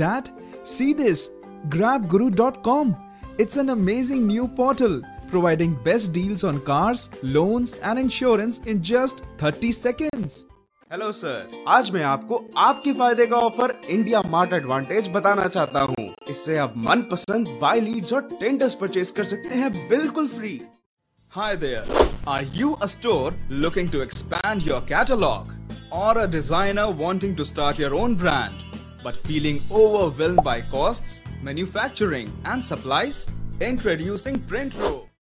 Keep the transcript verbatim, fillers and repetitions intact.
Dad, see this, grab guru dot com. It's an amazing new portal providing best deals on cars, loans and insurance in just thirty seconds. Hello sir, आज मैं आपको आपके फायदे का offer India mart advantage बताना चाहता हूँ। इससे आप मनपसंद बाय लीड्स और टेंडर्स परचेज कर सकते हैं बिल्कुल free. Hi there, are you a store looking to expand your catalog or a designer wanting to start your own brand but feeling overwhelmed by costs, manufacturing and supplies? Introducing PrintRow.